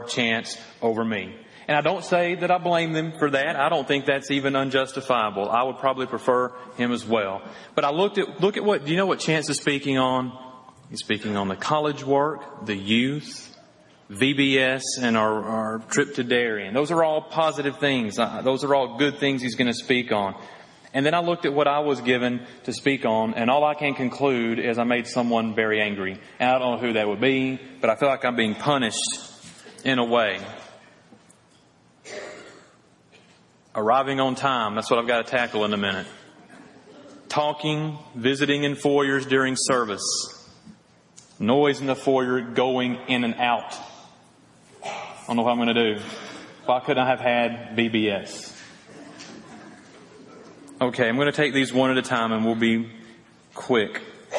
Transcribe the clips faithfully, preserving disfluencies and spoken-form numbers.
prefer Chance over me. And I don't say that I blame them for that. I don't think that's even unjustifiable. I would probably prefer him as well. But I looked at, look at what, do you know what Chance is speaking on? He's speaking on the college work, the youth, V B S, and our, our trip to Darien. Those are all positive things. Those are all good things he's going to speak on. And then I looked at what I was given to speak on, and all I can conclude is I made someone very angry. And I don't know who that would be, but I feel like I'm being punished in a way. Arriving on time, that's what I've got to tackle in a minute. Talking, visiting in foyers during service. Noise in the foyer, going in and out. I don't know what I'm going to do. Why couldn't I have had B B S? Okay, I'm going to take these one at a time and we'll be quick.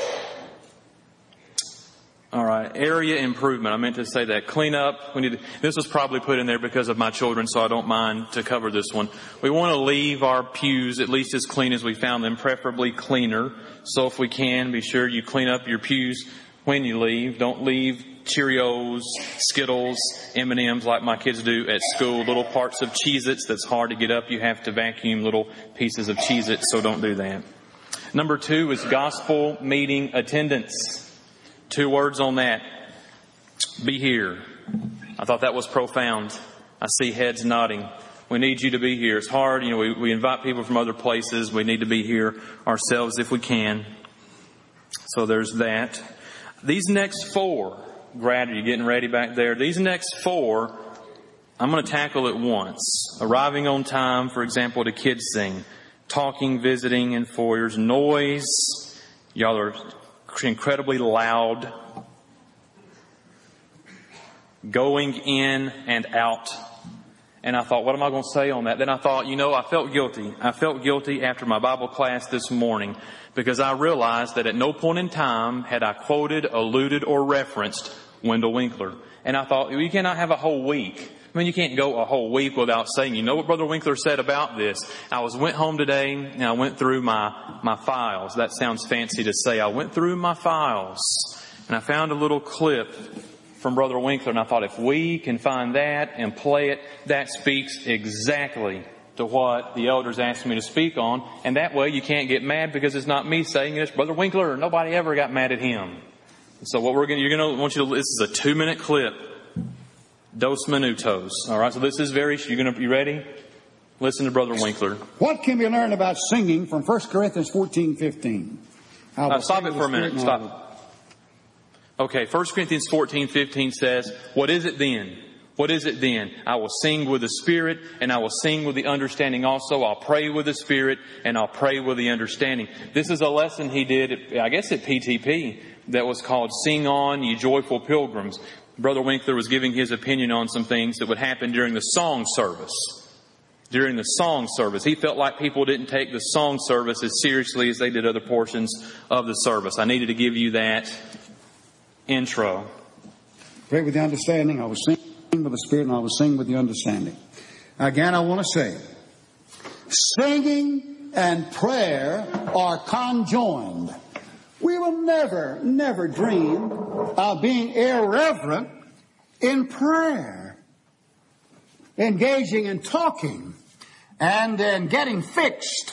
All right, area improvement. I meant to say that. Clean up. We need to, this was probably put in there because of my children, so I don't mind to cover this one. We want to leave our pews at least as clean as we found them, preferably cleaner. So if we can, be sure you clean up your pews when you leave. Don't leave Cheerios, Skittles, M and M's like my kids do at school. Little parts of Cheez-Its that's hard to get up. You have to vacuum little pieces of Cheez-Its, so don't do that. Number two is gospel meeting attendance. Two words on that. Be here. I thought that was profound. I see heads nodding. We need you to be here. It's hard. You know, we, we invite people from other places. We need to be here ourselves if we can. So there's that. These next four, Brad, are you getting ready back there? These next four, I'm going to tackle at once. Arriving on time, for example, to kids sing. Talking, visiting in foyers. Noise. Y'all are incredibly loud. Going in and out. And I thought, what am I going to say on that? Then I thought, you know, I felt guilty. I felt guilty after my Bible class this morning because I realized that at no point in time had I quoted, alluded, or referenced Wendell Winkler. And I thought, you cannot have a whole week. I mean, you can't go a whole week without saying, you know what Brother Winkler said about this. I was went home today and I went through my, my files. That sounds fancy to say. I went through my files and I found a little clip from Brother Winkler. And I thought, if we can find that and play it, that speaks exactly to what the elders asked me to speak on. And that way you can't get mad because it's not me saying it. It's Brother Winkler. Nobody ever got mad at him. So what we're going to, you're going to want you to, this is a two minute clip. Dos minutos. All right. So this is very, you're going to, you ready? Listen to Brother Winkler. What can we learn about singing from First Corinthians fourteen fifteen? Uh, stop it for a minute. Stop. Okay. First Corinthians fourteen fifteen says, what is it then? What is it then? I will sing with the Spirit and I will sing with the understanding also. I'll pray with the Spirit and I'll pray with the understanding. This is a lesson he did, at, I guess at P T P, that was called Sing On, Ye Joyful Pilgrims. Brother Winkler was giving his opinion on some things that would happen during the song service. During the song service. He felt like people didn't take the song service as seriously as they did other portions of the service. I needed to give you that intro. Pray with the understanding. I was singing with the Spirit and I was singing with the understanding. Again, I want to say, singing and prayer are conjoined. We will never, never dream of being irreverent in prayer, engaging in talking, and in getting fixed,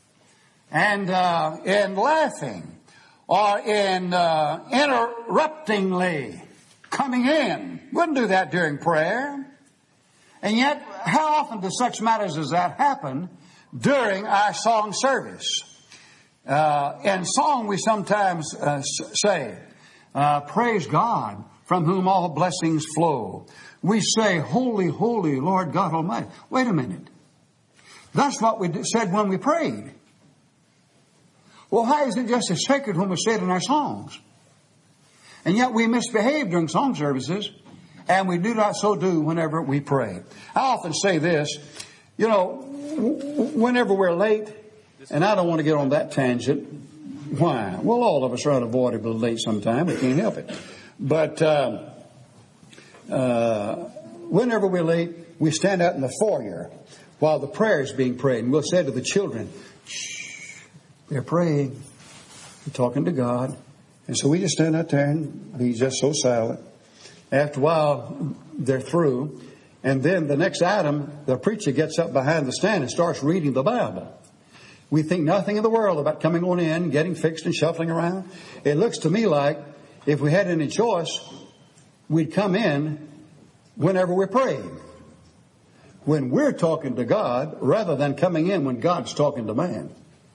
and uh, in laughing, or in uh, interruptingly coming in. Wouldn't do that during prayer. And yet, how often do such matters as that happen during our song service? Uh, in song, we sometimes uh, say, uh, praise God, from whom all blessings flow. We say, holy, holy, Lord God Almighty. Wait a minute. That's what we said when we prayed. Well, why is it just as sacred when we say it in our songs? And yet we misbehave during song services, and we do not so do whenever we pray. I often say this, you know, whenever we're late, and I don't want to get on that tangent. Why? Well, all of us are unavoidably late sometime. We can't help it. But uh, uh, whenever we're late, we stand out in the foyer while the prayer is being prayed. And we'll say to the children, shh, they're praying. They're talking to God. And so we just stand out there and be just so silent. After a while, they're through. And then the next item, the preacher gets up behind the stand and starts reading the Bible. We think nothing in the world about coming on in, getting fixed and shuffling around. It looks to me like if we had any choice, we'd come in whenever we're praying, when we're talking to God, rather than coming in when God's talking to man.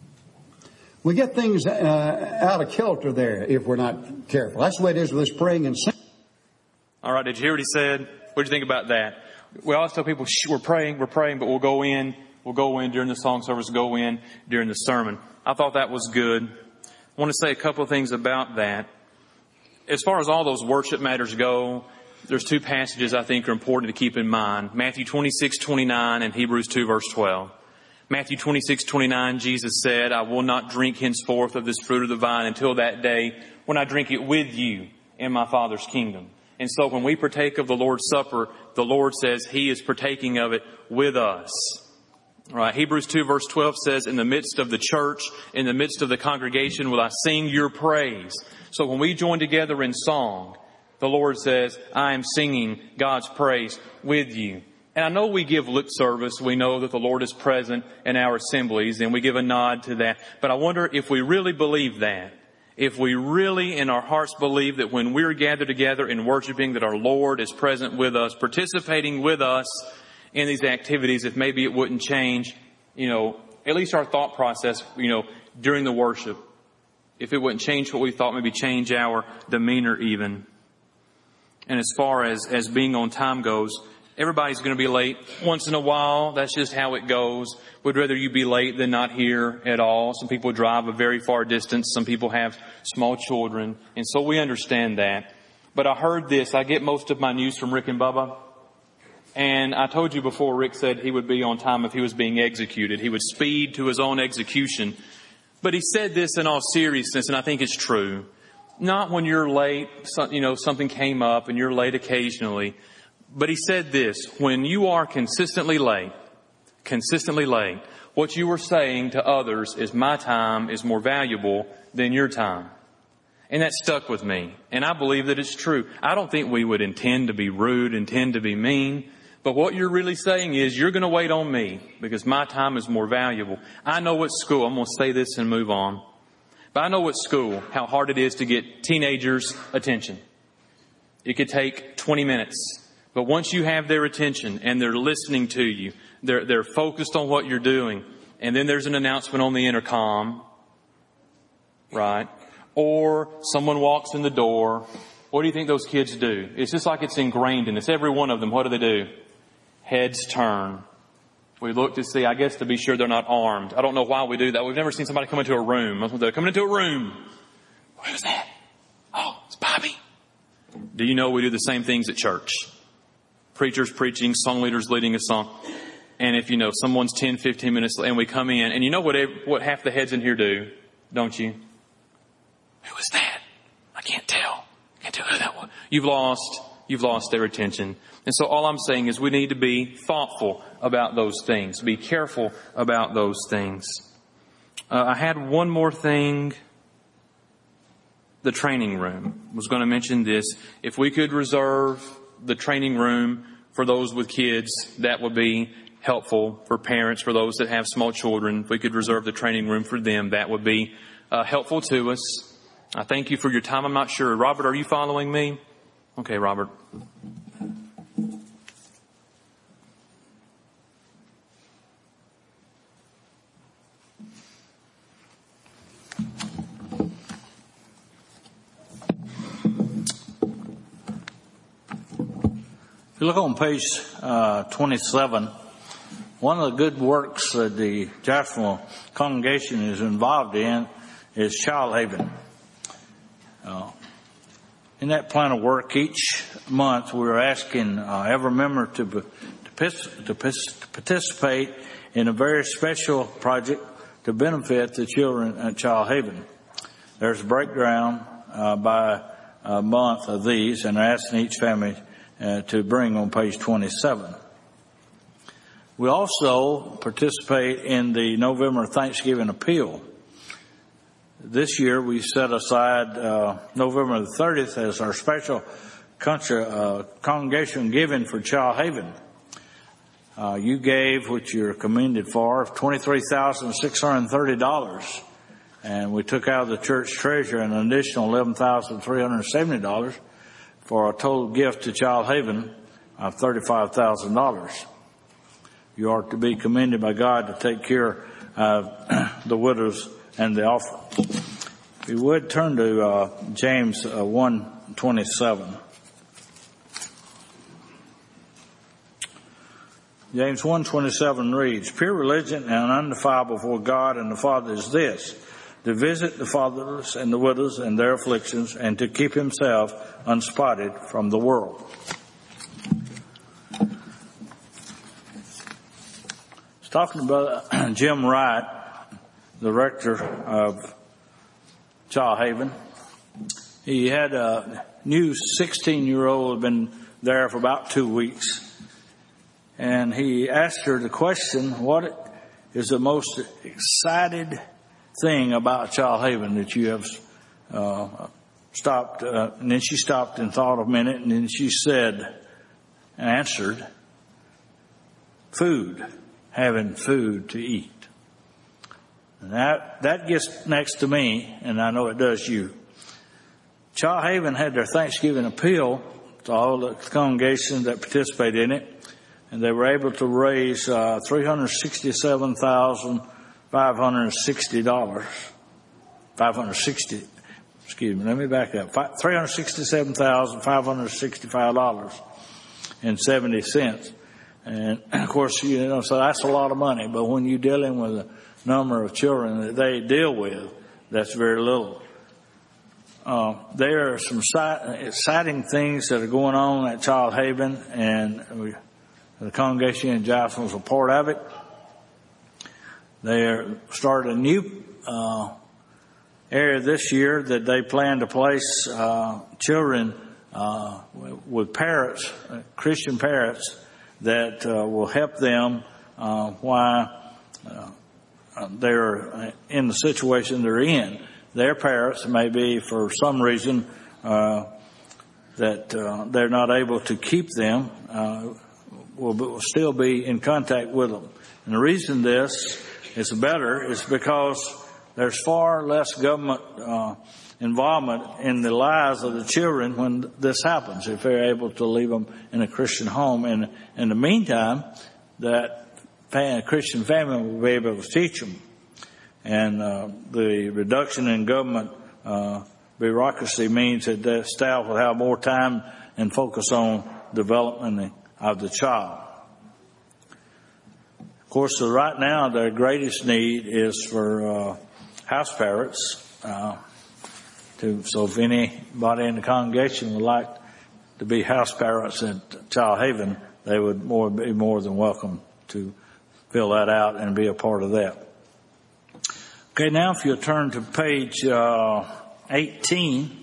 We get things uh, out of kilter there if we're not careful. That's the way it is with this praying and singing. All right, did you hear what he said? What did you think about that? We always tell people, Shh, we're praying, we're praying, but we'll go in, we'll go in during the song service, go in during the sermon. I thought that was good. I want to say a couple of things about that. As far as all those worship matters go, there's two passages I think are important to keep in mind. Matthew twenty-six twenty-nine and Hebrews two verse twelve. Matthew twenty-six twenty-nine, Jesus said, I will not drink henceforth of this fruit of the vine until that day when I drink it with you in my Father's kingdom. And so when we partake of the Lord's Supper, the Lord says He is partaking of it with us. All right. Hebrews two verse twelve says, in the midst of the church, in the midst of the congregation, will I sing your praise. So when we join together in song, the Lord says, I am singing God's praise with you. And I know we give lip service. We know that the Lord is present in our assemblies, and we give a nod to that. But I wonder if we really believe that. If we really in our hearts believe that when we're gathered together in worshiping, that our Lord is present with us, participating with us in these activities, if maybe it wouldn't change, you know, at least our thought process, you know, during the worship. If it wouldn't change what we thought, maybe change our demeanor even. And as far as, as being on time goes, everybody's going to be late once in a while. That's just how it goes. Would rather you be late than not here at all. Some people drive a very far distance. Some people have small children. And so we understand that. But I heard this. I get most of my news from Rick and Bubba. And I told you before, Rick said he would be on time if he was being executed. He would speed to his own execution. But he said this in all seriousness, and I think it's true. Not when you're late, you know, something came up and you're late occasionally. But he said this, when you are consistently late, consistently late, what you are saying to others is my time is more valuable than your time. And that stuck with me. And I believe that it's true. I don't think we would intend to be rude, intend to be mean. But what you're really saying is you're going to wait on me because my time is more valuable. I know at school, I'm going to say this and move on. But I know at school how hard it is to get teenagers' attention. It could take twenty minutes. But once you have their attention and they're listening to you, they're, they're focused on what you're doing, and then there's an announcement on the intercom, right? Or someone walks in the door. What do you think those kids do? It's just like it's ingrained in us. Every one of them, what do they do? Heads turn. We look to see, I guess, to be sure they're not armed. I don't know why we do that. We've never seen somebody come into a room. They're coming into a room. Who's that? Oh, it's Bobby. Do you know we do the same things at church? Preachers preaching, song leaders leading a song. And if you know someone's ten, fifteen minutes and we come in, and you know what what half the heads in here do, don't you? Who is that? I can't tell. Can't tell who that was. You've lost, you've lost their attention. And so all I'm saying is we need to be thoughtful about those things. Be careful about those things. Uh, I had one more thing. The training room. I was going to mention this. If we could reserve the training room for those with kids, that would be helpful for parents, for those that have small children. If we could reserve the training room for them, that would be uh, helpful to us. I thank you for your time. I'm not sure. Robert, are you following me? Okay, Robert. If you look on page uh, twenty-seven, one of the good works that the Jacksonville congregation is involved in is Child Haven. Uh, in that plan of work, each month we're asking uh, every member to, to, to, to participate in a very special project to benefit the children at Child Haven. There's a breakdown uh, by a month of these, and they're asking each family Uh, to bring on page twenty-seven. We also participate in the November Thanksgiving Appeal. This year we set aside uh, November the thirtieth as our special country, uh, congregation giving for Child Haven. Uh, you gave, which you're commended for, twenty-three thousand six hundred thirty dollars. And we took out of the church treasurer an additional eleven thousand three hundred seventy dollars for a total gift to Child Haven of thirty-five thousand dollars. You are to be commended by God to take care of the widows and the offering. If you would turn to uh, James uh, one twenty-seven. James one twenty-seven reads, "Pure religion and undefiled before God and the Father is this, to visit the fatherless and the widows and their afflictions, and to keep himself unspotted from the world." It's talking about Jim Wright, the rector of Child Haven. He had a new sixteen-year-old, had been there for about two weeks. And he asked her the question, what is the most excited thing about Child Haven that you have uh, stopped? Uh, and then she stopped and thought a minute, and then she said, answered, food, having food to eat. And that, that gets next to me, and I know it does you. Child Haven had their Thanksgiving appeal to all the congregations that participated in it. And they were able to raise uh, three hundred sixty-seven thousand five hundred sixty dollars. five hundred sixty, excuse me, let me back up. three hundred sixty-seven thousand five hundred sixty-five dollars and seventy cents. And of course, you know, so that's a lot of money. But when you're dealing with a number of children that they deal with, that's very little. Uh, there are some exciting things that are going on at Child Haven, and we, the congregation in Jackson was a part of it. They are, started a new uh, area this year that they plan to place uh, children uh, with parents, uh, Christian parents, that uh, will help them uh, while uh, they're in the situation they're in. Their parents may be, for some reason, uh, that uh, they're not able to keep them, uh, will, will still be in contact with them. And the reason this is better is because there's far less government uh, involvement in the lives of the children when this happens, if they're able to leave them in a Christian home. And in the meantime, that Christian family will be able to teach them. And uh, the reduction in government uh, bureaucracy means that the staff will have more time and focus on development of the child. Of course, so right now their greatest need is for uh, house parents. Uh, to, so if anybody in the congregation would like to be house parents at Child Haven, they would more, be more than welcome to fill that out and be a part of that. Okay, now if you'll turn to page uh, eighteen.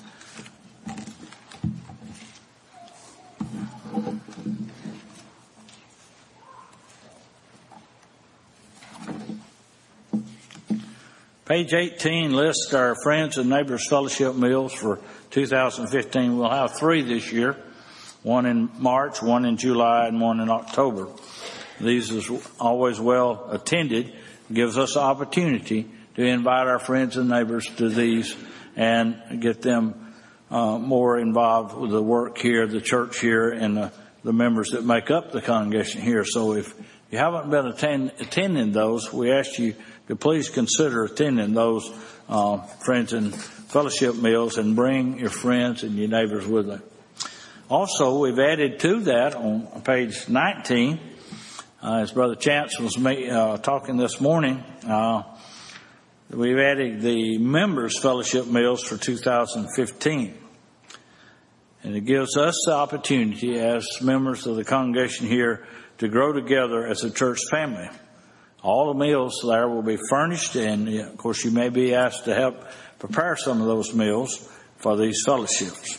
Page eighteen lists our Friends and Neighbors Fellowship meals for two thousand fifteen. We'll have three this year, one in March, one in July, and one in October. These is always well attended. Gives us an opportunity to invite our friends and neighbors to these and get them uh, more involved with the work here, the church here, and the, the members that make up the congregation here. So if you haven't been attend, attending those, we ask you to please consider attending those uh, friends and fellowship meals and bring your friends and your neighbors with you. Also, we've added to that on page nineteen, Uh, as Brother Chance was uh, talking this morning, uh, we've added the members' fellowship meals for two thousand fifteen. And it gives us the opportunity as members of the congregation here to grow together as a church family. All the meals there will be furnished, and of course you may be asked to help prepare some of those meals for these fellowships.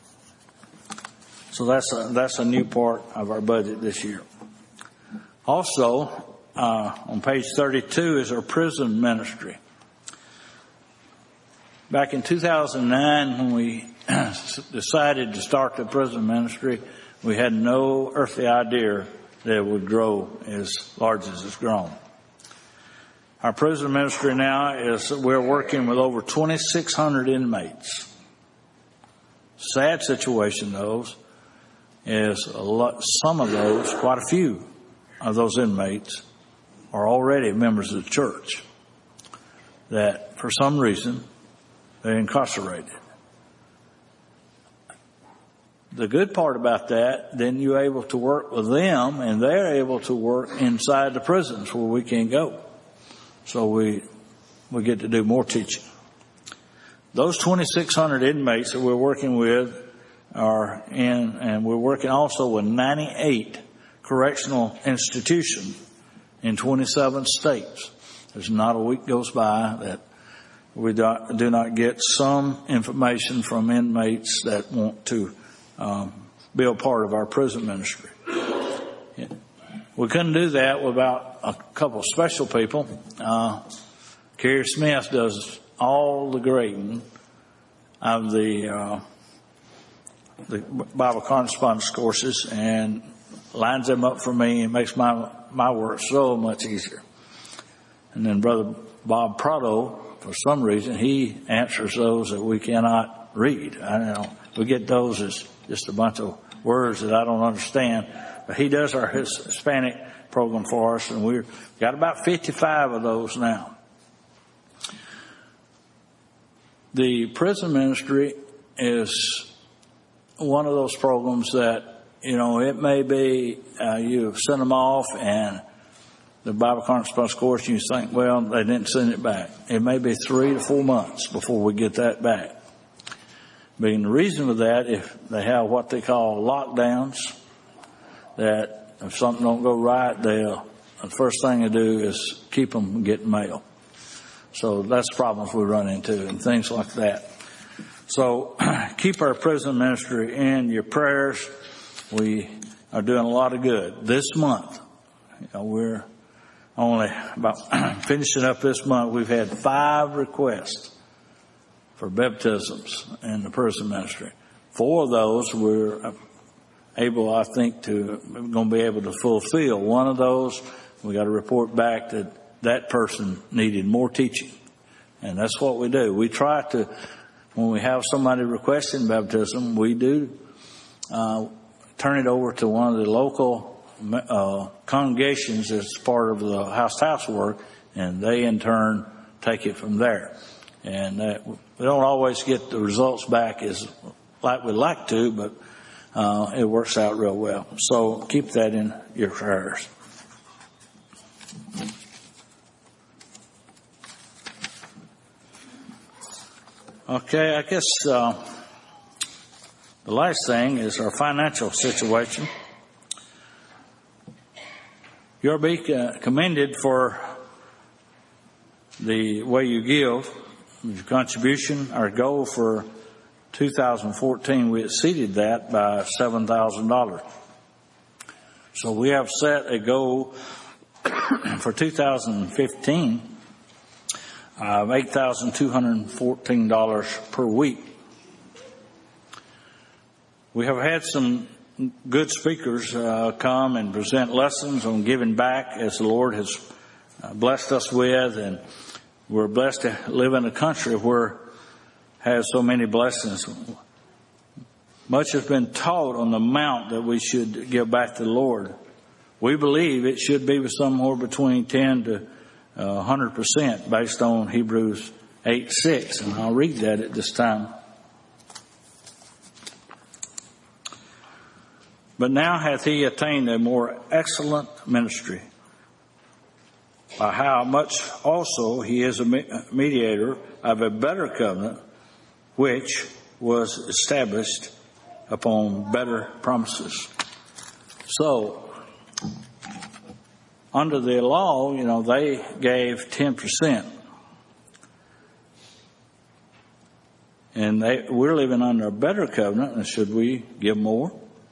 So that's a, that's a new part of our budget this year. Also, uh, on page thirty-two is our prison ministry. Back in two thousand nine, when we decided to start the prison ministry, we had no earthly idea that it would grow as large as it's grown. Our prison ministry now is, we're working with over twenty-six hundred inmates. Sad situation, those, is a lot, some of those, quite a few of those inmates are already members of the church that for some reason they're incarcerated. The good part about that, then you're able to work with them and they're able to work inside the prisons where we can't go. So we, we get to do more teaching. Those twenty-six hundred inmates that we're working with are in, and we're working also with ninety-eight correctional institutions in twenty-seven states. There's not a week goes by that we do not get some information from inmates that want to um, be a part of our prison ministry. Yeah. We couldn't do that without a couple of special people. Uh, Kerry Smith does all the grading of the uh, the Bible correspondence courses and lines them up for me and makes my my work so much easier. And then Brother Bob Prado, for some reason, he answers those that we cannot read. I don't know. We get those as just a bunch of words that I don't understand. But he does our Hispanic program for us, and we've got about fifty-five of those now. The prison ministry is one of those programs that, you know, it may be uh, you send them off and the Bible correspondence course, and you think, well, they didn't send it back. It may be three to four months before we get that back. Being the reason for that, if they have what they call lockdowns, that if something don't go right, they'll, the first thing they do is keep them from getting mail. So that's problems we run into and things like that. So keep our prison ministry in your prayers. We are doing a lot of good. This month, you know, we're only about finishing up this month. We've had five requests for baptisms in the prison ministry. Four of those we're able, I think, to going to be able to fulfill. One of those, we got to report back that that person needed more teaching. And that's what we do. We try to, when we have somebody requesting baptism, we do uh, turn it over to one of the local uh, congregations as part of the house-to-house work, and they in turn take it from there. And uh, we don't always get the results back as like we'd like to, but uh, it works out real well. So keep that in your prayers. Okay, I guess uh, the last thing is our financial situation. You'll be commended for the way you give, your contribution. Our goal for two thousand fourteen, we exceeded that by seven thousand dollars. So we have set a goal for two thousand fifteen of eight thousand two hundred fourteen dollars per week. We have had some good speakers uh, come and present lessons on giving back as the Lord has uh, blessed us with, and we're blessed to live in a country where has so many blessings. Much has been taught on the amount that we should give back to the Lord. We believe it should be somewhere between ten to one hundred percent based on Hebrews eight six, and I'll read that at this time. But now hath he attained a more excellent ministry, by how much also he is a mediator of a better covenant, which was established upon better promises. So, under the law, you know, they gave ten percent. And they, we're living under a better covenant, and should we give more?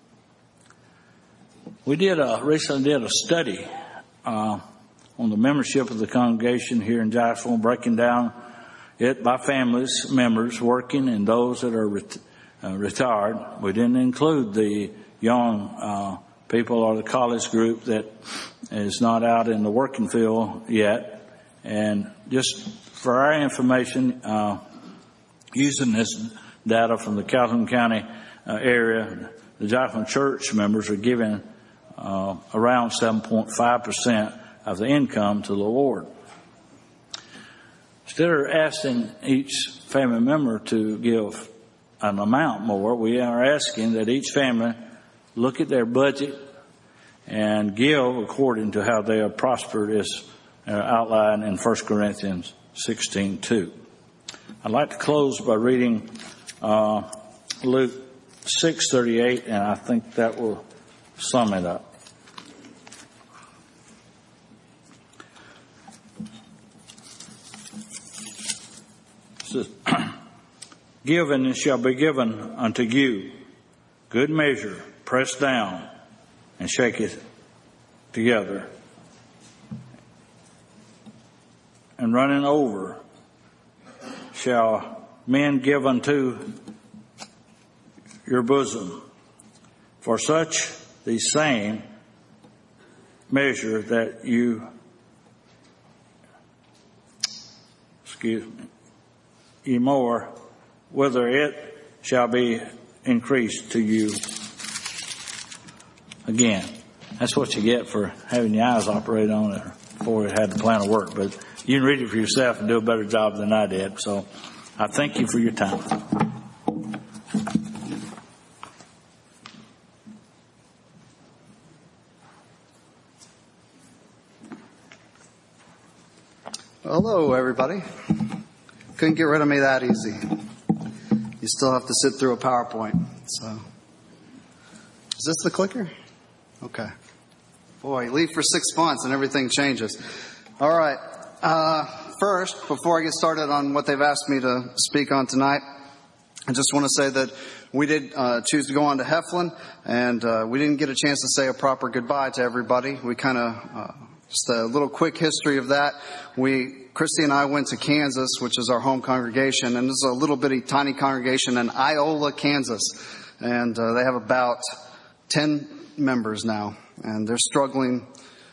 We did a, recently did a study uh, on the membership of the congregation here in Jacksonville, breaking down it by families, members working, and those that are ret- uh, retired. We didn't include the young uh, people or the college group that is not out in the working field yet. And just for our information, uh, using this data from the Calhoun County uh, area, the Jacksonville church members are giving uh, around seven point five percent of the income to the Lord. Instead of asking each family member to give an amount more, we are asking that each family look at their budget and give according to how they have prospered, as outlined in First Corinthians sixteen two. I'd like to close by reading uh, Luke six thirty-eight, and I think that will sum it up. It says, "Give, and it shall be given unto you, good measure, pressed down, and shake it together, and running over shall men give unto your bosom. For such the same measure that you, excuse me, ye more, whether it shall be increased to you." Again, that's what you get for having your eyes operated on it before it had the plan of work. But you can read it for yourself and do a better job than I did. So I thank you for your time. Hello, everybody. Couldn't get rid of me that easy. You still have to sit through a PowerPoint. So, is this the clicker? Okay. Boy, leave for six months and everything changes. All right. Uh, first, before I get started on what they've asked me to speak on tonight, I just want to say that we did uh, choose to go on to Heflin, and uh, we didn't get a chance to say a proper goodbye to everybody. We kind of, uh, just a little quick history of that. We, Christy and I went to Kansas, which is our home congregation, and this is a little bitty tiny congregation in Iola, Kansas, and uh, they have about ten members now, and they're struggling.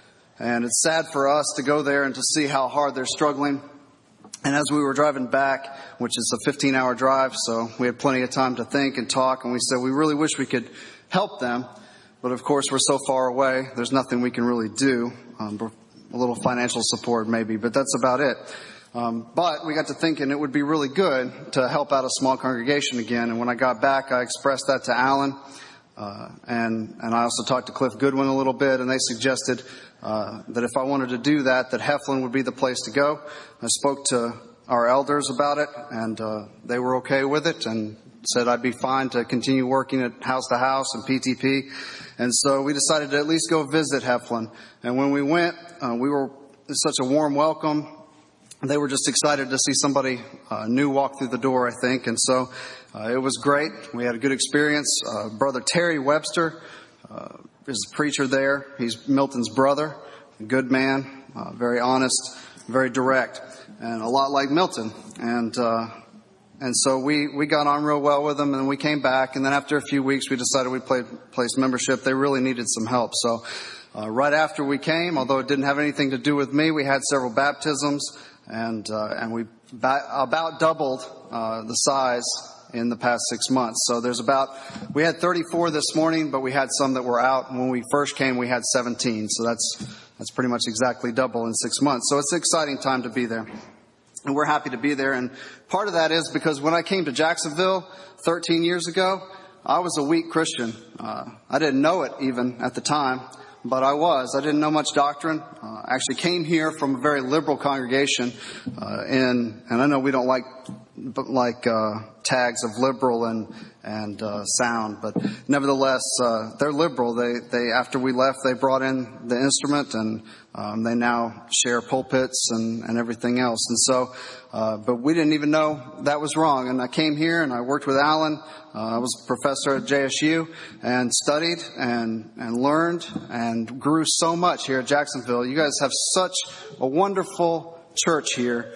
And it's sad for us to go there and to see how hard they're struggling. And as we were driving back, which is a fifteen hour drive, so we had plenty of time to think and talk, and we said we really wish we could help them. But of course, we're so far away, there's nothing we can really do. Um, a little financial support maybe, but that's about it. Um, but we got to thinking it would be really good to help out a small congregation again. And when I got back, I expressed that to Alan. Uh, and, and I also talked to Cliff Goodwin a little bit, and they suggested uh, that if I wanted to do that, that Heflin would be the place to go. I spoke to our elders about it, and uh, they were okay with it and said I'd be fine to continue working at House to House and P T P. And so we decided to at least go visit Heflin. And when we went, uh, we were such a warm welcome. They were just excited to see somebody uh, new walk through the door, I think. And so uh, it was great. We had a good experience. Uh, Brother Terry Webster uh, is a preacher there. He's Milton's brother, a good man, uh, very honest, very direct, and a lot like Milton. And uh, and so we, we got on real well with them, and we came back. And then after a few weeks, we decided we'd play, place membership. They really needed some help. So uh, right after we came, although it didn't have anything to do with me, we had several baptisms. And uh, and we ba- about doubled uh, the size in the past six months. So there's about, we had thirty-four this morning, but we had some that were out. And when we first came, we had seventeen. So that's that's pretty much exactly double in six months. So it's an exciting time to be there. And we're happy to be there. And part of that is because when I came to Jacksonville thirteen years ago, I was a weak Christian. Uh, I didn't know it even at the time. But I was. I didn't know much doctrine. Uh, I actually came here from a very liberal congregation. Uh, and, and I know we don't like, like, uh, tags of liberal and, and, uh, sound, but nevertheless, uh, they're liberal. They, they, after we left, they brought in the instrument, and, um, they now share pulpits and, and everything else. And so, uh, but we didn't even know that was wrong. And I came here and I worked with Alan. Uh, I was a professor at J S U and studied and, and learned and grew so much here at Jacksonville. You guys have such a wonderful church here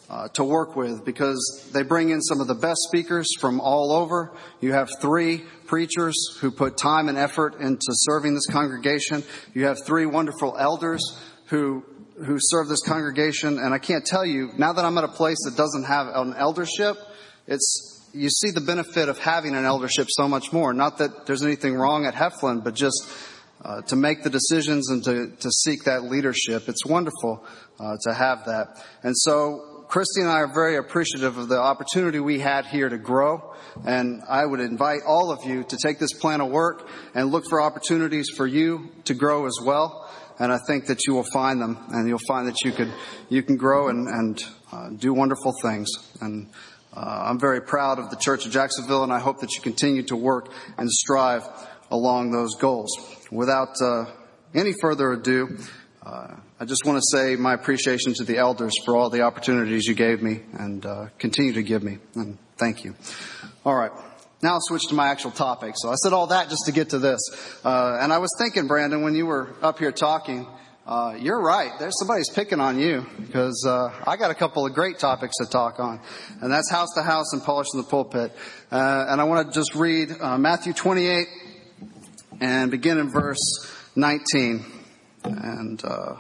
uh, to work with because they bring in some of the best speakers from all over. You have three preachers who put time and effort into serving this congregation. You have three wonderful elders who who serve this congregation. And I can't tell you, now that I'm at a place that doesn't have an eldership, it's you see the benefit of having an eldership so much more. Not that there's anything wrong at Heflin, but just uh, to make the decisions and to, to seek that leadership. It's wonderful uh, to have that. And so Christy and I are very appreciative of the opportunity we had here to grow. And I would invite all of you to take this plan of work and look for opportunities for you to grow as well. And I think that you will find them, and you'll find that you could you can grow and, and uh, do wonderful things. And uh, I'm very proud of the Church of Jacksonville, and I hope that you continue to work and strive along those goals. Without uh, any further ado, uh, I just want to say my appreciation to the elders for all the opportunities you gave me and uh, continue to give me. And thank you. All right. Now I'll switch to my actual topic. So I said all that just to get to this. Uh, and I was thinking, Brandon, when you were up here talking, uh, you're right. There's somebody's picking on you because uh, I got a couple of great topics to talk on. And that's house to house and polishing the pulpit. Uh, and I want to just read uh, Matthew twenty-eight and begin in verse nineteen. And uh,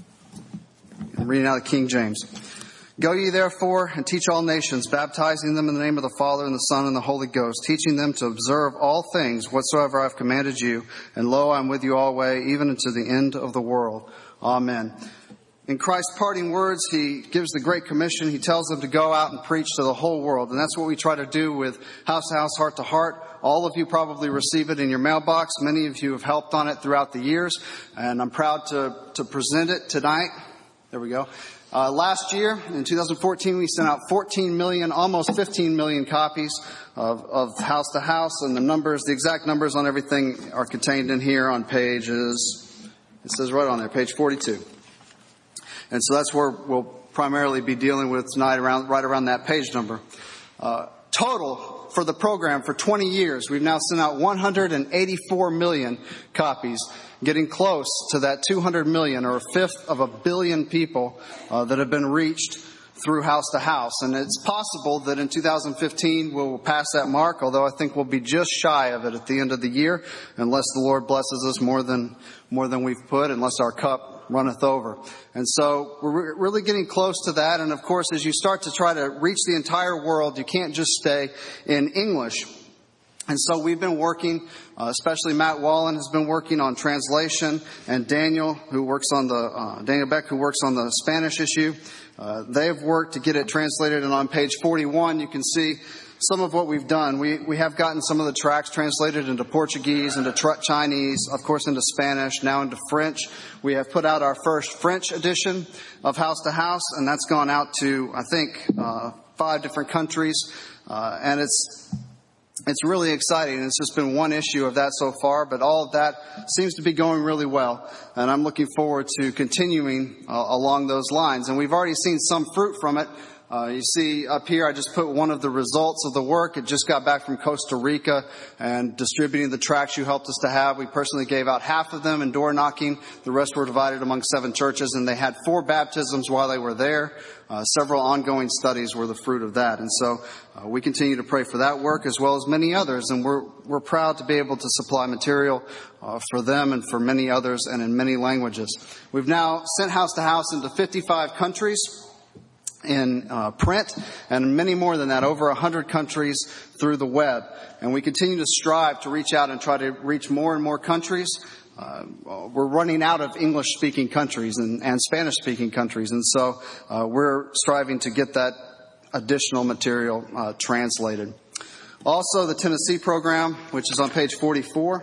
I'm reading out of King James. Go ye therefore and teach all nations, baptizing them in the name of the Father and the Son and the Holy Ghost, teaching them to observe all things whatsoever I have commanded you. And lo, I am with you always, even unto the end of the world. Amen. In Christ's parting words, he gives the Great Commission. He tells them to go out and preach to the whole world. And that's what we try to do with House to House, Heart to Heart. All of you probably receive it in your mailbox. Many of you have helped on it throughout the years. And I'm proud to, to present it tonight. There we go. Uh, last year, in two thousand fourteen, we sent out fourteen million, almost fifteen million copies of, of House to House, and the numbers, the exact numbers on everything are contained in here on pages, it says right on there, page forty-two. And so that's where we'll primarily be dealing with tonight, around right around that page number. Uh, total for the program for twenty years, we've now sent out one hundred eighty-four million copies. Getting close to that two hundred million, or a fifth of a billion people uh, that have been reached through House to House. And it's possible that in two thousand fifteen we'll pass that mark, although I think we'll be just shy of it at the end of the year, unless the Lord blesses us more than more than we've put, unless our cup runneth over. And so we're really getting close to that. And of course, as you start to try to reach the entire world, you can't just stay in English. And so we've been working, uh, especially Matt Wallen has been working on translation, and Daniel, who works on the, uh, Daniel Beck, who works on the Spanish issue. Uh, they have worked to get it translated, and on page forty-one you can see some of what we've done. We, we have gotten some of the tracts translated into Portuguese, into tr- Chinese, of course into Spanish, now into French. We have put out our first French edition of House to House, and that's gone out to, I think, uh, five different countries, uh, and it's, It's really exciting. It's just been one issue of that so far, but all of that seems to be going really well. And I'm looking forward to continuing uh, along those lines. And we've already seen some fruit from it. Uh, you see up here, I just put one of the results of the work. It just got back from Costa Rica and distributing the tracts you helped us to have. We personally gave out half of them in door knocking. The rest were divided among seven churches, and they had four baptisms while they were there. Uh, several ongoing studies were the fruit of that. And so uh, we continue to pray for that work as well as many others. And we're we're proud to be able to supply material uh, for them and for many others and in many languages. We've now sent House to House into fifty-five countries in uh, print, and many more than that, over one hundred countries through the web. And we continue to strive to reach out and try to reach more and more countries. Uh, we're running out of English-speaking countries and, and Spanish-speaking countries, and so uh, we're striving to get that additional material uh, translated. Also, the Tennessee program, which is on page forty-four.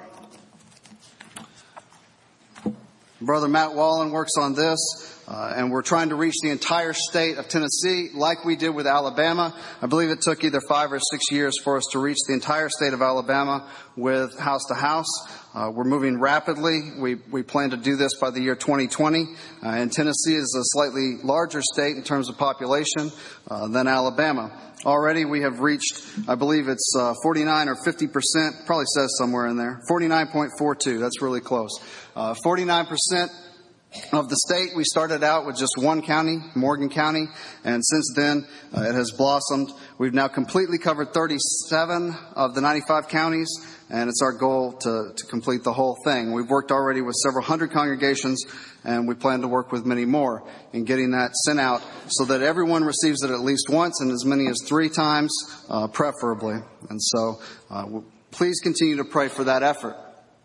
Brother Matt Wallen works on this. Uh, and we're trying to reach the entire state of Tennessee like we did with Alabama. I believe it took either five or six years for us to reach the entire state of Alabama with House to House. Uh, we're moving rapidly. We, we plan to do this by the year twenty twenty. Uh, and Tennessee is a slightly larger state in terms of population uh, than Alabama. Already we have reached, I believe it's uh, forty-nine or fifty percent, probably says somewhere in there, forty-nine point four two. That's really close. Uh, forty-nine percent of the state. We started out with just one county, Morgan County, and since then uh, it has blossomed. We've now completely covered thirty-seven of the ninety-five counties, and it's our goal to, to complete the whole thing. We've worked already with several hundred congregations, and we plan to work with many more in getting that sent out so that everyone receives it at least once and as many as three times, uh, preferably. And so uh, please continue to pray for that effort.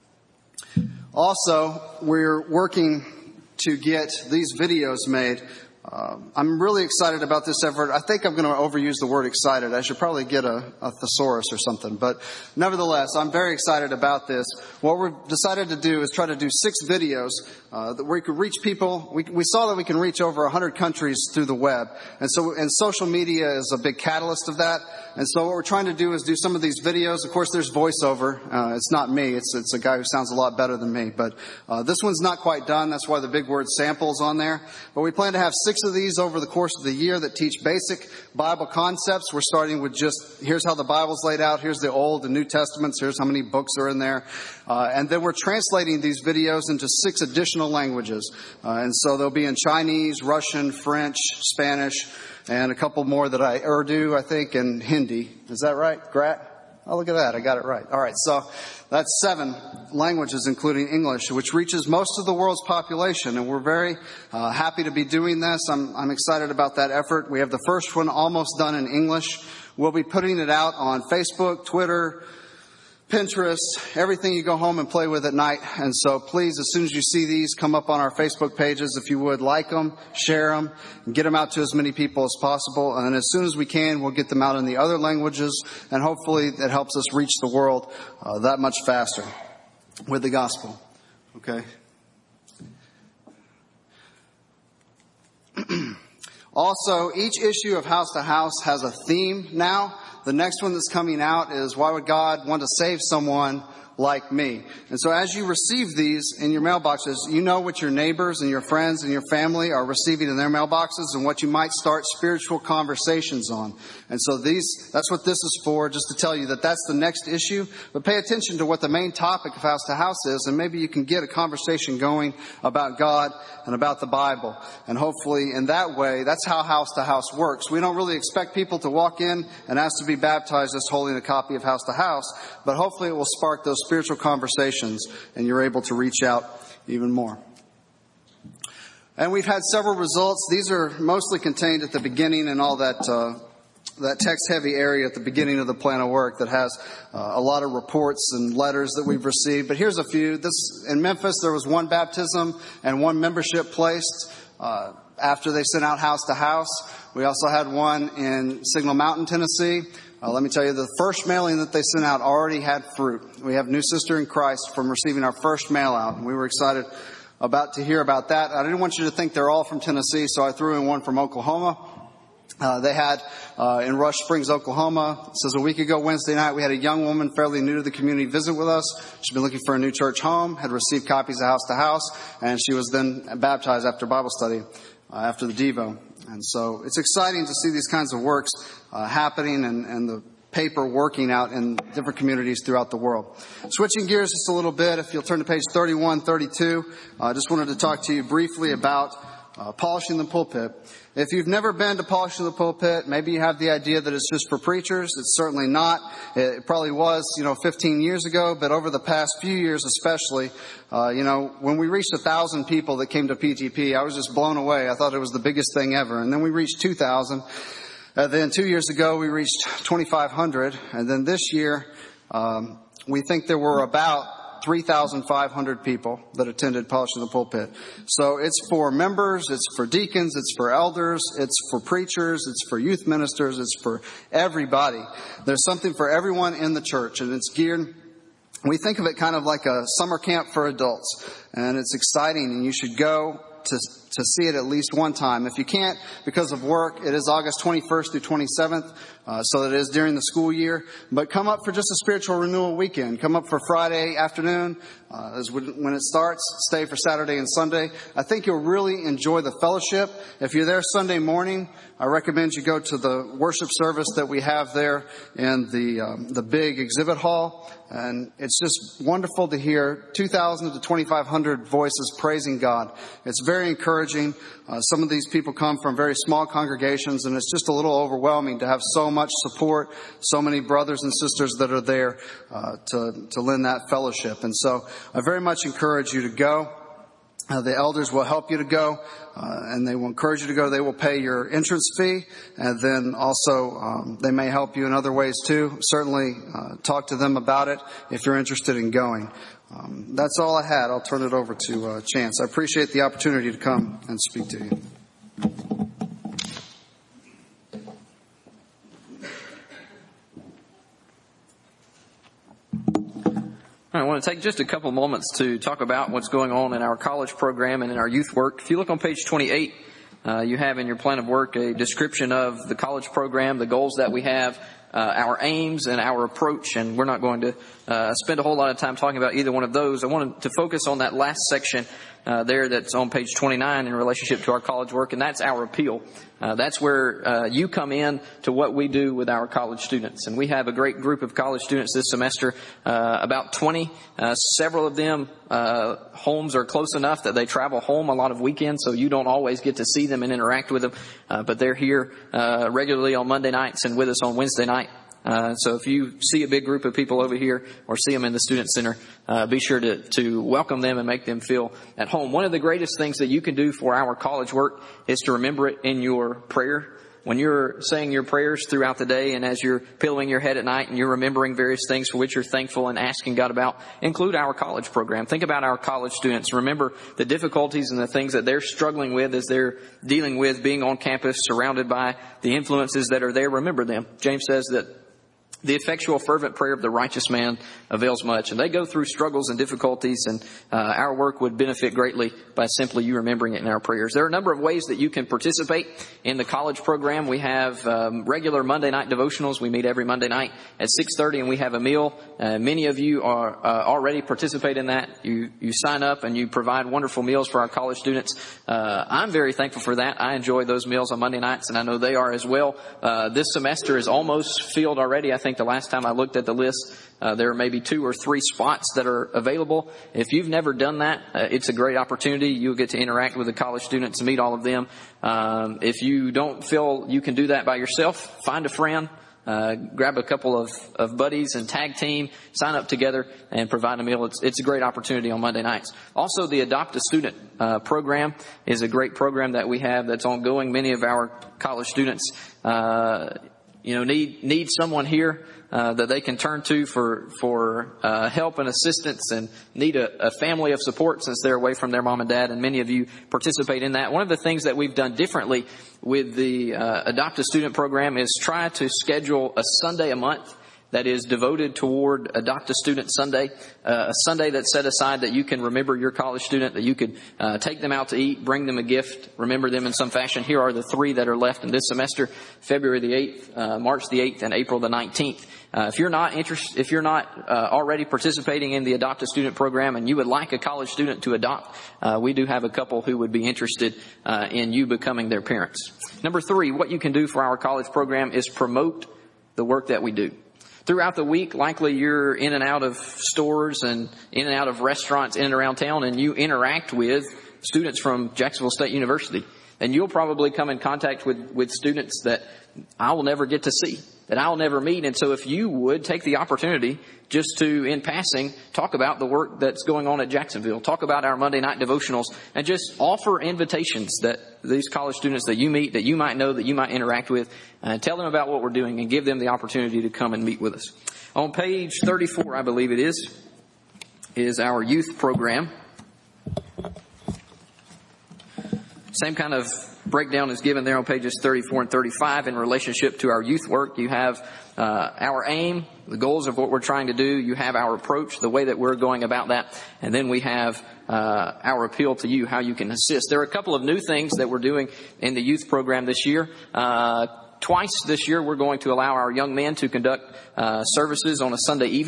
Also, we're working to get these videos made. Uh, I'm really excited about this effort. I think I'm going to overuse the word excited. I should probably get a, a thesaurus or something. But nevertheless, I'm very excited about this. What we've decided to do is try to do six videos uh, that we could reach people. We, we saw that we can reach over one hundred countries through the web. And so, and social media is a big catalyst of that. And so what we're trying to do is do some of these videos. Of course, there's voiceover. Uh, it's not me. It's, it's a guy who sounds a lot better than me. But uh, this one's not quite done. That's why the big word samples on there. But we plan to have six of these over the course of the year that teach basic Bible concepts. We're starting with just, here's how the Bible's laid out. Here's the Old and New Testaments. Here's how many books are in there. Uh, and then we're translating these videos into six additional languages. Uh, and so they'll be in Chinese, Russian, French, Spanish, and a couple more that I, Urdu, I think, and Hindi. Is that right, Grat? Oh, look at that. I got it right. All right. So that's seven languages, including English, which reaches most of the world's population. And we're very uh, happy to be doing this. I'm, I'm excited about that effort. We have the first one almost done in English. We'll be putting it out on Facebook, Twitter, Pinterest, everything you go home and play with at night. And so please, as soon as you see these come up on our Facebook pages, if you would, like them, share them, and get them out to as many people as possible. And as soon as we can, we'll get them out in the other languages, and hopefully that helps us reach the world uh, that much faster with the gospel. Okay. Also, each issue of House to House has a theme now. The next one that's coming out is, why would God want to save someone like me? And so as you receive these in your mailboxes, you know what your neighbors and your friends and your family are receiving in their mailboxes and what you might start spiritual conversations on. And so these, that's what this is for, just to tell you that that's the next issue. But pay attention to what the main topic of House to House is, and maybe you can get a conversation going about God and about the Bible. And hopefully in that way, that's how House to House works. We don't really expect people to walk in and ask to be baptized just holding a copy of House to House, but hopefully it will spark those spiritual conversations and you're able to reach out even more. And we've had several results. These are mostly contained at the beginning and all that uh, that text-heavy area at the beginning of the plan of work that has uh, a lot of reports and letters that we've received. But here's a few. This in Memphis, there was one baptism and one membership placed uh, after they sent out House to House. We also had one in Signal Mountain, Tennessee. Uh, let me tell you, the first mailing that they sent out already had fruit. We have New Sister in Christ from receiving our first mail out, and we were excited about to hear about that. I didn't want you to think they're all from Tennessee, so I threw in one from Oklahoma. Uh, they had uh, in Rush Springs, Oklahoma. It says a week ago Wednesday night, we had a young woman fairly new to the community visit with us. She'd been looking for a new church home, had received copies of House to House, and she was then baptized after Bible study, uh, after the Devo. And so it's exciting to see these kinds of works uh, happening and, and the paper working out in different communities throughout the world. Switching gears just a little bit, if you'll turn to page thirty-one, thirty-two, I uh, just wanted to talk to you briefly about uh, polishing the pulpit. If you've never been to polishing the pulpit, maybe you have the idea that it's just for preachers. It's certainly not. It probably was, you know, fifteen years ago, but over the past few years especially, uh, you know, when we reached a thousand people that came to P T P, I was just blown away. I thought it was the biggest thing ever. And then we reached two thousand. Uh, then two years ago, we reached twenty-five hundred. And then this year, um, we think there were about three thousand five hundred people that attended Polishing the Pulpit. So it's for members, it's for deacons, it's for elders, it's for preachers, it's for youth ministers, it's for everybody. There's something for everyone in the church, and it's geared, we think of it kind of like a summer camp for adults. And it's exciting, and you should go to to see it at least one time. If you can't because of work, it is August twenty-first through twenty-seventh, uh, so it is during the school year. But come up for just a spiritual renewal weekend. Come up for Friday afternoon, uh, is when it starts. Stay for Saturday and Sunday. I think you'll really enjoy the fellowship. If you're there Sunday morning, I recommend you go to the worship service that we have there in the um, the big exhibit hall. And it's just wonderful to hear two thousand to twenty-five hundred voices praising God. It's very encouraging. Uh, some of these people come from very small congregations, and it's just a little overwhelming to have so much support, so many brothers and sisters that are there uh, to, to lend that fellowship. And so I very much encourage you to go. Uh, the elders will help you to go, uh, and they will encourage you to go. They will pay your entrance fee, and then also um, they may help you in other ways too. Certainly uh, talk to them about it if you're interested in going. Um, that's all I had. I'll turn it over to uh, Chance. I appreciate the opportunity to come and speak to you. I want to take just a couple moments to talk about what's going on in our college program and in our youth work. If you look on page twenty-eight, uh, you have in your plan of work a description of the college program, the goals that we have, uh, our aims and our approach, and we're not going to uh, spend a whole lot of time talking about either one of those. I wanted to focus on that last section uh, there that's on page twenty-nine in relationship to our college work, and that's our appeal. Uh, that's where uh, you come in to what we do with our college students. And we have a great group of college students this semester, uh, about twenty. Uh, several of them, uh, homes are close enough that they travel home a lot of weekends, so you don't always get to see them and interact with them. Uh, but they're here uh, regularly on Monday nights and with us on Wednesday night. Uh, so if you see a big group of people over here or see them in the student center, uh, be sure to, to welcome them and make them feel at home. One of the greatest things that you can do for our college work is to remember it in your prayer. When you're saying your prayers throughout the day and as you're pillowing your head at night and you're remembering various things for which you're thankful and asking God about, include our college program. Think about our college students. Remember the difficulties and the things that they're struggling with as they're dealing with being on campus, surrounded by the influences that are there. Remember them. James says that the effectual, fervent prayer of the righteous man avails much. And they go through struggles and difficulties, and uh, our work would benefit greatly by simply you remembering it in our prayers. There are a number of ways that you can participate in the college program. We have um, regular Monday night devotionals. We meet every Monday night at six thirty, and we have a meal. Uh, many of you are uh, already participate in that. You you sign up, and you provide wonderful meals for our college students. Uh, I'm very thankful for that. I enjoy those meals on Monday nights, and I know they are as well. Uh, this semester is almost filled already. I think the last time I looked at the list, uh, there are maybe two or three spots that are available. If you've never done that, uh, it's a great opportunity. You'll get to interact with the college students and meet all of them. Um, if you don't feel you can do that by yourself, find a friend. Uh, grab a couple of, of buddies and tag team, sign up together and provide a meal. It's, it's a great opportunity on Monday nights. Also, the Adopt a Student uh, program is a great program that we have that's ongoing. Many of our college students, uh, you know, need, need someone here Uh, that they can turn to for for uh, help and assistance, and need a, a family of support since they're away from their mom and dad. And many of you participate in that. One of the things that we've done differently with the uh, Adopt a Student program is try to schedule a Sunday a month that is devoted toward Adopt a Student Sunday, uh, a Sunday that's set aside that you can remember your college student, that you could uh, take them out to eat, bring them a gift, remember them in some fashion. Here are the three that are left in this semester: February the eighth, uh, March the eighth, and April the nineteenth. Uh, if you're not interested, if you're not uh, already participating in the Adopt a Student program and you would like a college student to adopt, uh, we do have a couple who would be interested uh, in you becoming their parents. Number three, what you can do for our college program is promote the work that we do. Throughout the week, likely you're in and out of stores and in and out of restaurants in and around town, and you interact with students from Jacksonville State University. And you'll probably come in contact with, with students that I will never get to see, that I'll never meet. And so if you would take the opportunity just to, in passing, talk about the work that's going on at Jacksonville, talk about our Monday night devotionals, and just offer invitations that these college students that you meet, that you might know, that you might interact with, uh, tell them about what we're doing and give them the opportunity to come and meet with us. On page thirty-four, I believe it is, is our youth program. Same kind of breakdown is given there on pages thirty-four and thirty-five in relationship to our youth work. You have uh, our aim, the goals of what we're trying to do. You have our approach, the way that we're going about that. And then we have uh, our appeal to you, how you can assist. There are a couple of new things that we're doing in the youth program this year. Uh, Twice this year, we're going to allow our young men to conduct uh, services on a Sunday evening.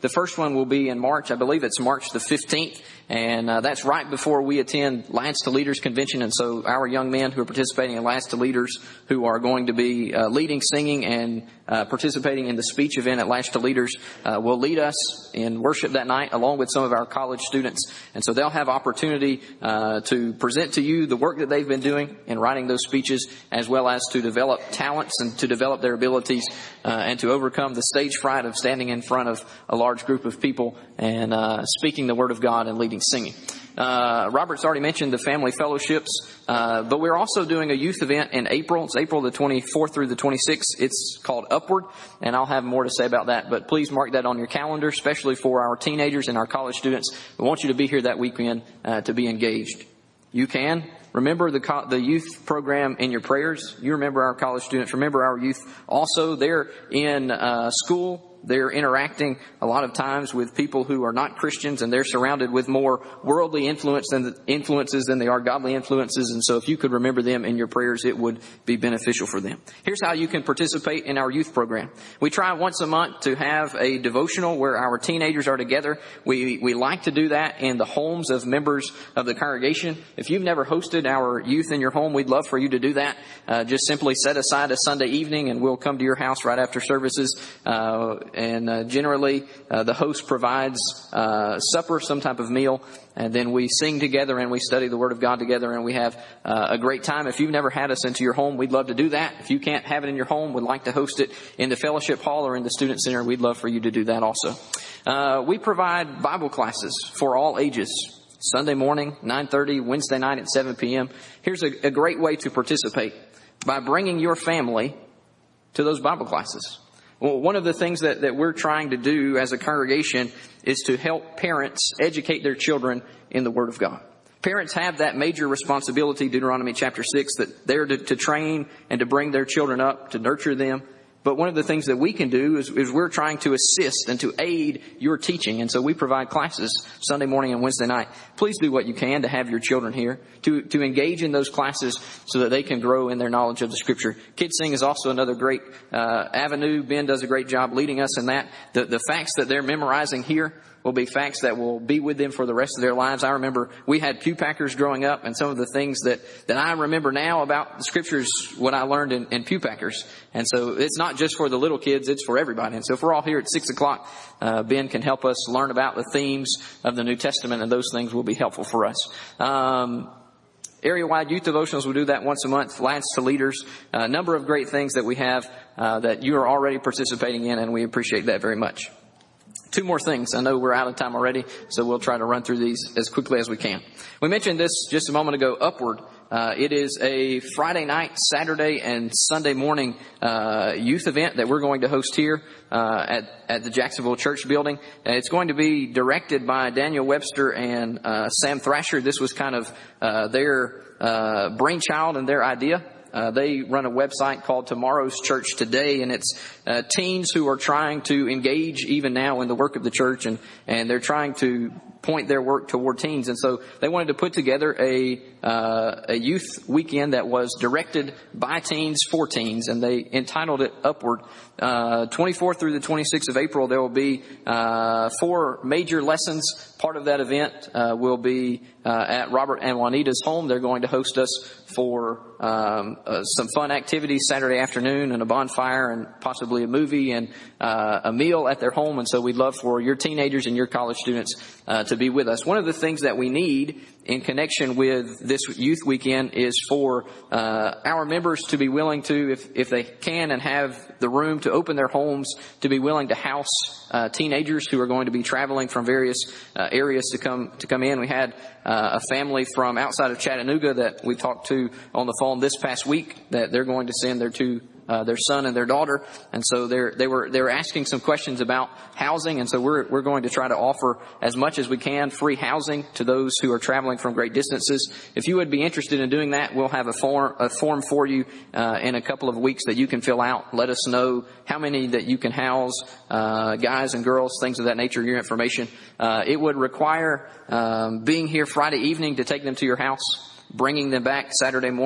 The first one will be in March. I believe it's March the fifteenth. And uh, that's right before we attend Lads to Leaders Convention. And so our young men who are participating in Lads to Leaders, who are going to be uh, leading, singing, and uh, participating in the speech event at Lads to Leaders, uh, will lead us in worship that night along with some of our college students. And so they'll have opportunity uh, to present to you the work that they've been doing in writing those speeches, as well as to develop talents and to develop their abilities uh, and to overcome the stage fright of standing in front of a large group of people and uh, speaking the Word of God and leading singing. Uh, Robert's already mentioned the family fellowships, uh, but we're also doing a youth event in April. It's April the twenty-fourth through the twenty-sixth. It's called Upward, and I'll have more to say about that, but please mark that on your calendar, especially for our teenagers and our college students. We want you to be here that weekend uh, to be engaged. You can. Remember the co- the youth program in your prayers. You remember our college students. Remember our youth. Also, they're in uh, school. They're interacting a lot of times with people who are not Christians, and they're surrounded with more worldly influence than the influences than they are godly influences. And so if you could remember them in your prayers, it would be beneficial for them. Here's how you can participate in our youth program. We try once a month to have a devotional where our teenagers are together. We, we like to do that in the homes of members of the congregation. If you've never hosted our youth in your home, we'd love for you to do that. Uh, just simply set aside a Sunday evening and we'll come to your house right after services. Uh, And uh, generally, uh, the host provides uh, supper, some type of meal, and then we sing together and we study the Word of God together, and we have uh, a great time. If you've never had us into your home, we'd love to do that. If you can't have it in your home, we'd like to host it in the fellowship hall or in the student center. We'd love for you to do that also. Uh, we provide Bible classes for all ages. Sunday morning, nine thirty, Wednesday night at seven p.m. Here's a, a great way to participate by bringing your family to those Bible classes. Well, one of the things that, that we're trying to do as a congregation is to help parents educate their children in the Word of God. Parents have that major responsibility, Deuteronomy chapter six, that they're to, to train and to bring their children up, to nurture them. But one of the things that we can do is, is we're trying to assist and to aid your teaching. And so we provide classes Sunday morning and Wednesday night. Please do what you can to have your children here, to, to engage in those classes so that they can grow in their knowledge of the Scripture. Kids Sing is also another great uh, avenue. Ben does a great job leading us in that. The, the facts that they're memorizing here will be facts that will be with them for the rest of their lives. I remember we had pew packers growing up, and some of the things that, that I remember now about the Scriptures, what I learned in, in pew packers. And so it's not just for the little kids, it's for everybody. And so if we're all here at six o'clock, uh, Ben can help us learn about the themes of the New Testament, and those things will be helpful for us. Um, Area-wide youth devotionals, we do that once a month. Lads to Leaders, a number of great things that we have uh, that you are already participating in, and we appreciate that very much. Two more things. I know we're out of time already, so we'll try to run through these as quickly as we can. We mentioned this just a moment ago, Upward. Uh, it is a Friday night, Saturday, and Sunday morning uh, youth event that we're going to host here uh, at, at the Jacksonville Church building. And it's going to be directed by Daniel Webster and uh, Sam Thrasher. This was kind of uh, their uh, brainchild and their idea. Uh, they run a website called Tomorrow's Church Today, and it's uh, teens who are trying to engage even now in the work of the church, and, and they're trying to point their work toward teens. And so they wanted to put together a uh, a youth weekend that was directed by teens for teens, and they entitled it Upward. Uh, twenty-fourth through the twenty-sixth of April, there will be uh, four major lessons. Part of that event uh, will be uh, at Robert and Juanita's home. They're going to host us for um, uh, some fun activities Saturday afternoon, and a bonfire, and possibly a movie, and uh, a meal at their home. And so we'd love for your teenagers and your college students uh, to be with us. One of the things that we need in connection with this youth weekend is for uh, our members to be willing to, if, if they can and have the room to open their homes, to be willing to house uh, teenagers who are going to be traveling from various uh, areas to come to come in. We had uh, a family from outside of Chattanooga that we talked to on the phone this past week that they're going to send their two Uh, their son and their daughter, and so they're they were they were asking some questions about housing, and so we're we're going to try to offer as much as we can free housing to those who are traveling from great distances. If you would be interested in doing that, we'll have a form a form for you uh, in a couple of weeks that you can fill out. Let us know how many that you can house, uh, guys and girls, things of that nature. Your information. Uh, it would require um, being here Friday evening to take them to your house, bringing them back Saturday morning,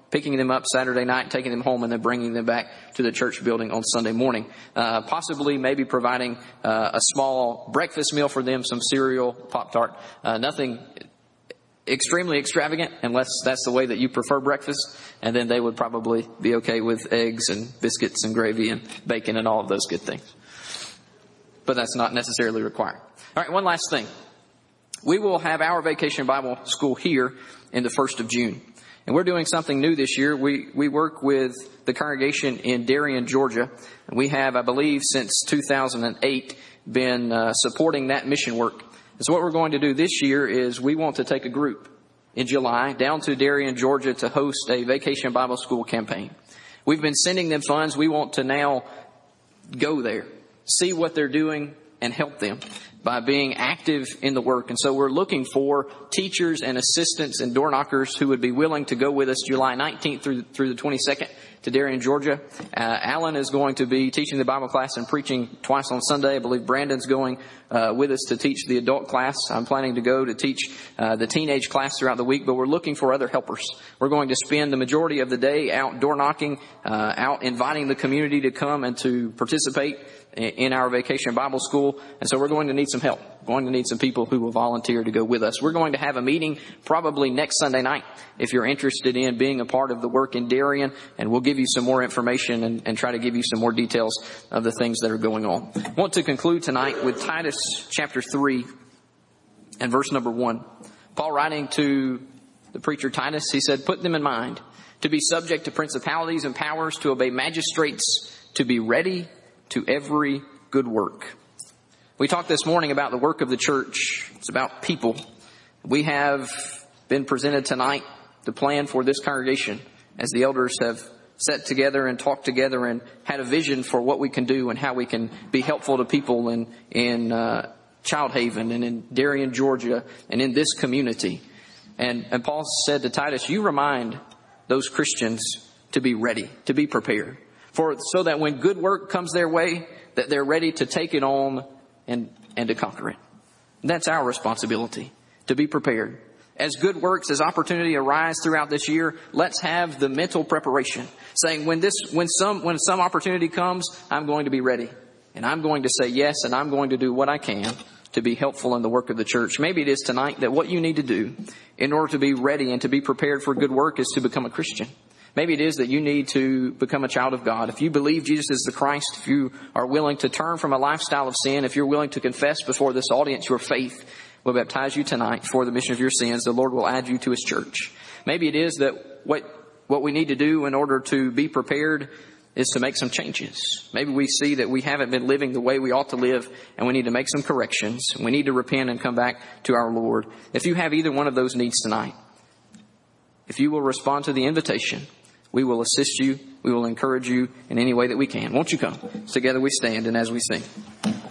picking them up Saturday night, taking them home, and then bringing them back to the church building on Sunday morning. Uh, possibly maybe providing uh, a small breakfast meal for them, some cereal, Pop-Tart, uh, nothing extremely extravagant unless that's the way that you prefer breakfast. And then they would probably be okay with eggs and biscuits and gravy and bacon and all of those good things. But that's not necessarily required. All right, one last thing. We will have our Vacation Bible School here in the first of June. And we're doing something new this year. We we work with the congregation in Darien, Georgia. And we have, I believe, since two thousand eight, been uh, supporting that mission work. And so what we're going to do this year is we want to take a group in July down to Darien, Georgia to host a Vacation Bible School campaign. We've been sending them funds. We want to now go there, see what they're doing, and help them by being active in the work. And so we're looking for teachers and assistants and door knockers who would be willing to go with us July nineteenth through, through the twenty-second to Darien, Georgia. Uh, Alan is going to be teaching the Bible class and preaching twice on Sunday. I believe Brandon's going uh, with us to teach the adult class. I'm planning to go to teach uh, the teenage class throughout the week, but we're looking for other helpers. We're going to spend the majority of the day out door knocking, uh, out inviting the community to come and to participate in our Vacation Bible School. And so we're going to need some help. We're going to need some people who will volunteer to go with us. We're going to have a meeting probably next Sunday night if you're interested in being a part of the work in Darien, and we'll give you some more information and, and try to give you some more details of the things that are going on. I want to conclude tonight with Titus chapter three and verse number one. Paul, writing to the preacher Titus, he said, "Put them in mind to be subject to principalities and powers, to obey magistrates, to be ready to every good work." We talked this morning about the work of the church. It's about people. We have been presented tonight the plan for this congregation as the elders have sat together and talked together and had a vision for what we can do and how we can be helpful to people in, in uh, Child Haven and in Darien, Georgia, and in this community. And, and Paul said to Titus, you remind those Christians to be ready, to be prepared. For so that when good work comes their way, that they're ready to take it on and, and to conquer it. And that's our responsibility, to be prepared. As good works, as opportunity arise throughout this year, let's have the mental preparation, saying when this, when some, when some opportunity comes, I'm going to be ready, and I'm going to say yes, and I'm going to do what I can to be helpful in the work of the church. Maybe it is tonight that what you need to do in order to be ready and to be prepared for good work is to become a Christian. Maybe it is that you need to become a child of God. If you believe Jesus is the Christ, if you are willing to turn from a lifestyle of sin, if you're willing to confess before this audience your faith, we'll baptize you tonight for the mission of your sins. The Lord will add you to His church. Maybe it is that what what we need to do in order to be prepared is to make some changes. Maybe we see that we haven't been living the way we ought to live, and we need to make some corrections. We need to repent and come back to our Lord. If you have either one of those needs tonight, if you will respond to the invitation, we will assist you. We will encourage you in any way that we can. Won't you come? Together we stand and as we sing.